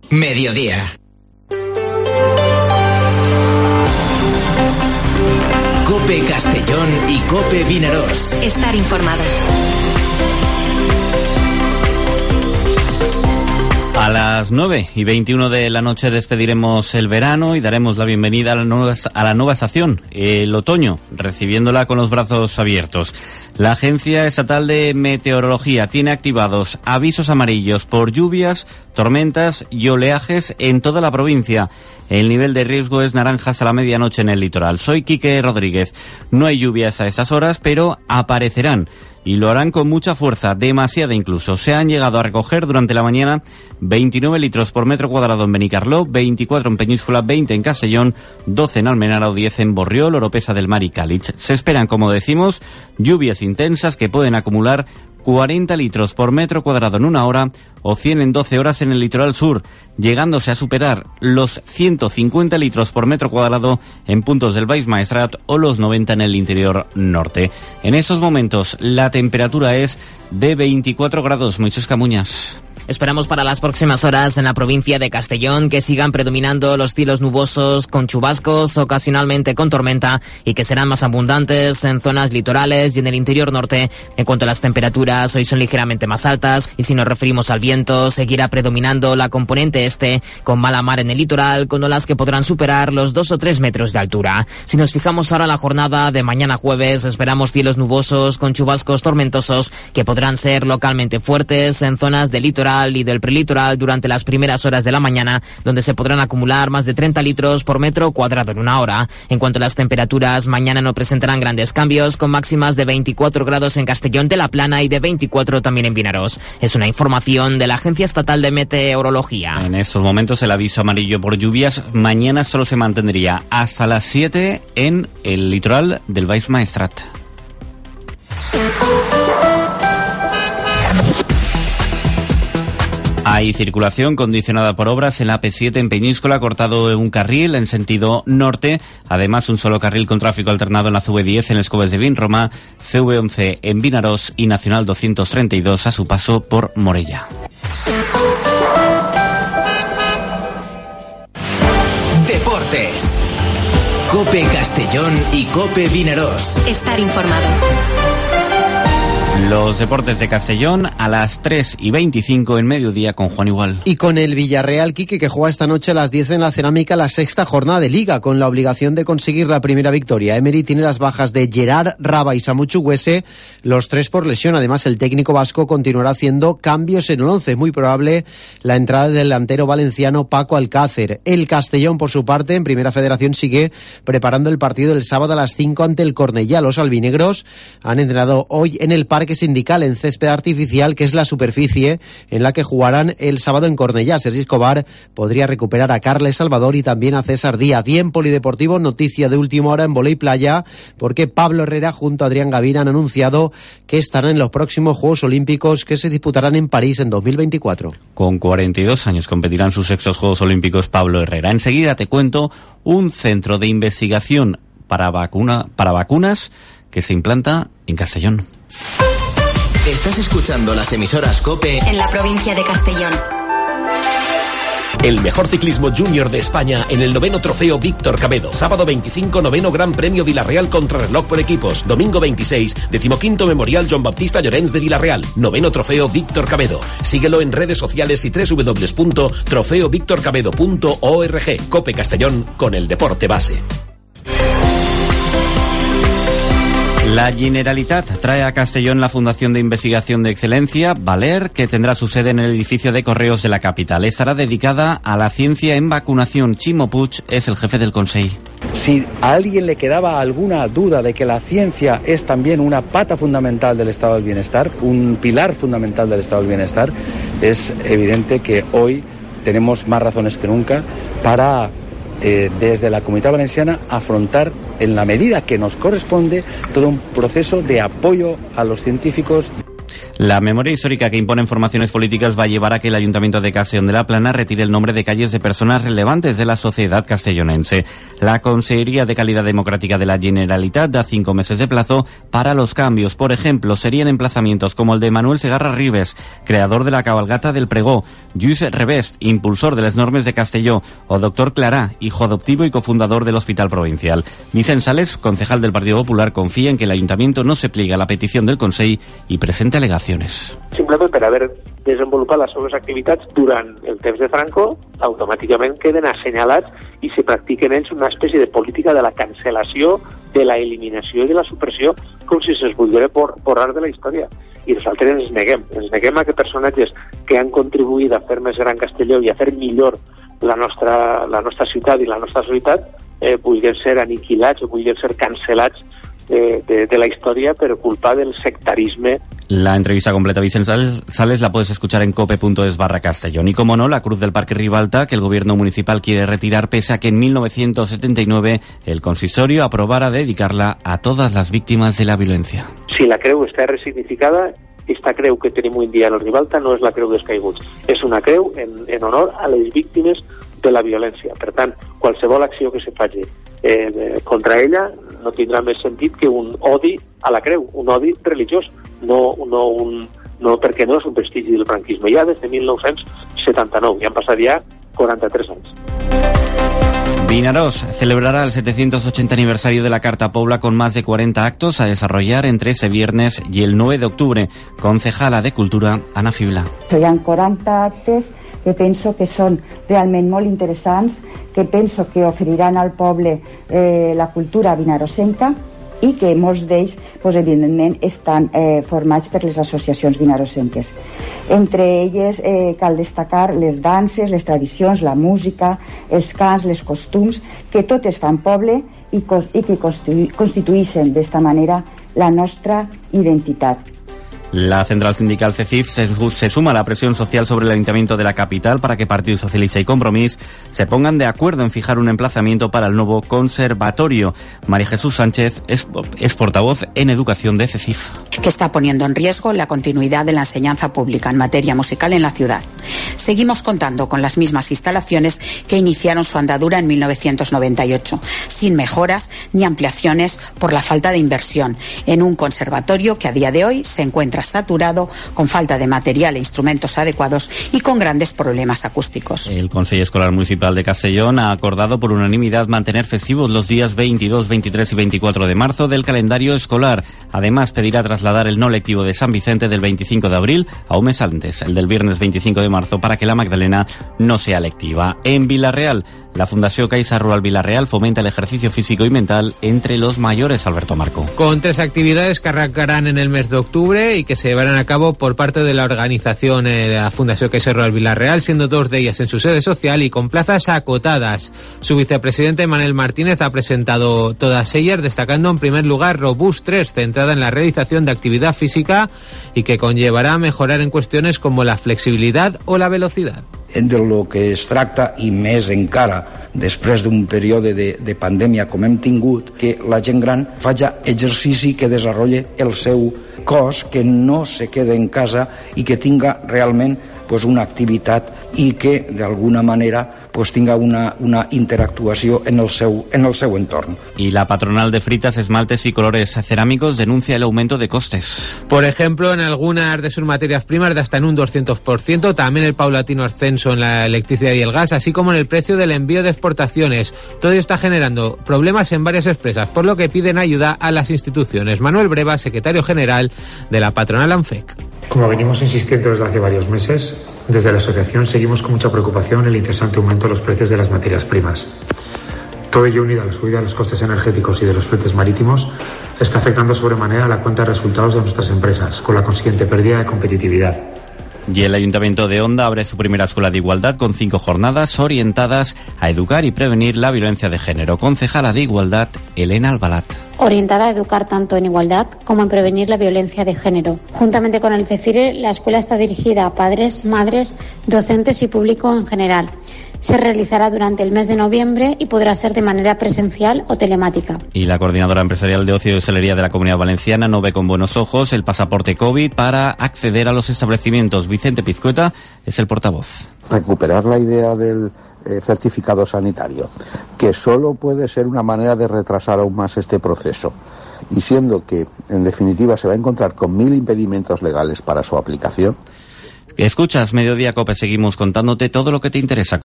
Mediodía. COPE Castellón y COPE Vinarós. Estar informado. A las 9:21 de la noche despediremos el verano y daremos la bienvenida a la nueva estación, el otoño, recibiéndola con los brazos abiertos. La Agencia Estatal de Meteorología tiene activados avisos amarillos por lluvias, tormentas y oleajes en toda la provincia. El nivel de riesgo es naranja hasta la medianoche en el litoral. Soy Quique Rodríguez. No hay lluvias a esas horas, pero aparecerán. Y lo harán con mucha fuerza, demasiada incluso. Se han llegado a recoger durante la mañana 29 litros por metro cuadrado en Benicarló, 24 en Peñíscola, 20 en Castellón, 12 en Almenara o 10 en Borriol, Oropesa del Mar y Cálich. Se esperan, como decimos, lluvias intensas que pueden acumular 40 litros por metro cuadrado en una hora o 100 en 12 horas en el litoral sur, llegándose a superar los 150 litros por metro cuadrado en puntos del Baix Maestrat o los 90 en el interior norte. En estos momentos la temperatura es de 24 grados. Moisés Camuñas. Esperamos para las próximas horas en la provincia de Castellón que sigan predominando los cielos nubosos con chubascos, ocasionalmente con tormenta, y que serán más abundantes en zonas litorales y en el interior norte. En cuanto a las temperaturas, hoy son ligeramente más altas, y si nos referimos al viento, seguirá predominando la componente este, con mala mar en el litoral, con olas que podrán superar los 2 o 3 metros de altura. Si nos fijamos ahora en la jornada de mañana jueves, esperamos cielos nubosos con chubascos tormentosos que podrán ser localmente fuertes en zonas del litoral y del prelitoral durante las primeras horas de la mañana, donde se podrán acumular más de 30 litros por metro cuadrado en una hora. En cuanto a las temperaturas, mañana no presentarán grandes cambios, con máximas de 24 grados en Castellón de la Plana y de 24 también en Vinarós. Es una información de la Agencia Estatal de Meteorología. En estos momentos el aviso amarillo por lluvias mañana solo se mantendría hasta las 7 en el litoral del Baix Maestrat. Hay circulación condicionada por obras en la AP7 en Peñíscola, cortado en un carril en sentido norte. Además, un solo carril con tráfico alternado en la CV10 en Les Coves de Vinromà, CV11 en Vinarós y Nacional 232 a su paso por Morella. Deportes. COPE Castellón y COPE Vinarós. Estar informado. Los deportes de Castellón a las 3:25 en mediodía con Juan Igual. Y con el Villarreal, Quique, que juega esta noche a las 10 en la Cerámica la 6ª jornada de Liga, con la obligación de conseguir la primera victoria. Emery tiene las bajas de Gerard, Raba y Samu Chukwueze, los 3 por lesión. Además, el técnico vasco continuará haciendo cambios en el 11. Es muy probable la entrada del delantero valenciano Paco Alcácer. El Castellón, por su parte, en Primera Federación sigue preparando el partido del sábado a las 5 ante el Cornellá. Los albinegros han entrenado hoy en el Parque Sindical en césped artificial, que es la superficie en la que jugarán el sábado en Cornellá. Sergi Escobar podría recuperar a Carles Salvador y también a César Díaz. Y en polideportivo, noticia de última hora en vóley playa, porque Pablo Herrera junto a Adrián Gavín han anunciado que estarán en los próximos Juegos Olímpicos que se disputarán en París en 2024. Con 42 años competirán sus sextos Juegos Olímpicos Pablo Herrera. Enseguida te cuento un centro de investigación para vacunas que se implanta en Castellón. Estás escuchando las emisoras COPE en la provincia de Castellón. El mejor ciclismo junior de España en el 9º Trofeo Víctor Cabedo. Sábado 25, 9º Gran Premio Villarreal Contrarreloj por equipos. Domingo 26, 15º Memorial Joan Baptista Llorens de Villarreal. 9º Trofeo Víctor Cabedo. Síguelo en redes sociales y www.trofeovictorcabedo.org. COPE Castellón, con el deporte base. La Generalitat trae a Castellón la Fundación de Investigación de Excelencia, Valer, que tendrá su sede en el edificio de Correos de la capital. Estará dedicada a la ciencia en vacunación. Chimo Puig es el jefe del Consell. Si a alguien le quedaba alguna duda de que la ciencia es también una pata fundamental del estado del bienestar, un pilar fundamental del estado del bienestar, es evidente que hoy tenemos más razones que nunca para desde la Comunitat Valenciana afrontar en la medida que nos corresponde todo un proceso de apoyo a los científicos. La memoria histórica que imponen formaciones políticas va a llevar a que el Ayuntamiento de Castellón de la Plana retire el nombre de calles de personas relevantes de la sociedad castellonense. La Consejería de Calidad Democrática de la Generalitat da 5 meses de plazo para los cambios. Por ejemplo, serían emplazamientos como el de Manuel Segarra Ribes, creador de la cabalgata del Pregó, Lluís Revest, impulsor de las normas de Castelló, o Doctor Clará, hijo adoptivo y cofundador del Hospital Provincial. Vicent Sales, concejal del Partido Popular, confía en que el Ayuntamiento no se pliega a la petición del Consell i presente alegacions. Simplement per haver desenvolupat les seves activitats durant el temps de Franco, automàticament queden assenyalats i se practiquen ells una espècie de política de la cancel·lació, de la eliminació i de la supressió, com si se'ls volguera borrar de la història. I nosaltres ens neguem a que personatges que han contribuït a fer més gran Castelló i a fer millor la nostra ciutat i la nostra societat vulguin ser aniquilats o vulguin ser cancel·lats de la historia, pero culpa del sectarismo. La entrevista completa a Vicent Sales la puedes escuchar en cope.es/Castellón. Y como no, la cruz del Parque Ribalta, que el gobierno municipal quiere retirar pese a que en 1979 el consistorio aprobara dedicarla a todas las víctimas de la violencia. Si la creu està resignificada, esta creu que tenim avui en dia al Ribalta no és la creu dels caiguts, és una creu en honor a les víctimes de la violència. Per tant, qualsevol acció que se faci contra ella no tindrà més sentit que un odi a la creu, un odi religiós, no perquè no és un prestigi del franquisme. Ja des de 1979, ja han passat ja 43 anys. Vinaròs celebrará el 780 aniversario de la Carta Pobla con más de 40 actos a desarrollar entre ese viernes y el 9 de octubre. Concejala de Cultura, Ana Fibla. Hi ha 40 actes que penso que són realment molt interessants, que penso que oferiran al poble la cultura vinarosenca i que molts d'ells, evidentment, estan formats per les associacions vinarosenques. Entre elles cal destacar les danses, les tradicions, la música, els cants, les costums, que totes fan poble i que constitueixen d'esta manera la nostra identitat. La central sindical CECIF se suma a la presión social sobre el Ayuntamiento de la capital para que Partido Socialista y Compromís se pongan de acuerdo en fijar un emplazamiento para el nuevo conservatorio. María Jesús Sánchez es portavoz en educación de CECIF. Que está poniendo en riesgo la continuidad de la enseñanza pública en materia musical en la ciudad. Seguimos contando con las mismas instalaciones que iniciaron su andadura en 1998, sin mejoras ni ampliaciones por la falta de inversión en un conservatorio que a día de hoy se encuentra saturado, con falta de material e instrumentos adecuados y con grandes problemas acústicos. El Consejo Escolar Municipal de Castellón ha acordado por unanimidad mantener festivos los días 22, 23 y 24 de marzo del calendario escolar. Además, pedirá trasladar el no lectivo de San Vicente del 25 de abril a un mes antes, el del viernes 25 de marzo, para que la Magdalena no sea lectiva. En Villarreal, la Fundació Caixa Rural Villarreal fomenta el ejercicio físico y mental entre los mayores. Alberto Marco. Con 3 actividades que arrancarán en el mes de octubre y que se llevarán a cabo por parte de la organización la Fundació Caixa Rural Villarreal, siendo 2 de ellas en su sede social y con plazas acotadas. Su vicepresidente Manel Martínez ha presentado todas ellas, destacando en primer lugar Robust 3, centrada en la realización de actividad física y que conllevará mejorar en cuestiones como la flexibilidad o la velocidad. De lo que es tracta, i més encara després d'un període de pandèmia com hem tingut, que la gent gran faci exercici, que desenvolupi el seu cos, que no se quede en casa i que tinga realment una activitat i que d'alguna manera tenga una interactuació en el seu entorn. Y la patronal de fritas, esmaltes y colores cerámicos denuncia el aumento de costes. Por ejemplo, en algunas de sus materias primas de hasta en un 200%, también el paulatino ascenso en la electricidad y el gas, así como en el precio del envío de exportaciones. Todo ello está generando problemas en varias empresas, por lo que piden ayuda a las instituciones. Manuel Breva, secretario general de la patronal ANFEC. Como venimos insistiendo desde hace varios meses, desde la asociación seguimos con mucha preocupación el incesante aumento de los precios de las materias primas. Todo ello, unido a la subida de los costes energéticos y de los fletes marítimos, está afectando sobremanera la cuenta de resultados de nuestras empresas, con la consiguiente pérdida de competitividad. Y el Ayuntamiento de Onda abre su primera escuela de igualdad con 5 jornadas orientadas a educar y prevenir la violencia de género. Concejala de Igualdad, Elena Albalat. Orientada a educar tanto en igualdad como en prevenir la violencia de género. Juntamente con el CECIRE, la escuela está dirigida a padres, madres, docentes y público en general. Se realizará durante el mes de noviembre y podrá ser de manera presencial o telemática. Y la coordinadora empresarial de ocio y hostelería de la Comunidad Valenciana no ve con buenos ojos el pasaporte COVID para acceder a los establecimientos. Vicente Pizcueta es el portavoz. Recuperar la idea del certificado sanitario, que solo puede ser una manera de retrasar aún más este proceso, y siendo que en definitiva se va a encontrar con 1000 impedimentos legales para su aplicación. Escuchas Mediodía COPE, seguimos contándote todo lo que te interesa.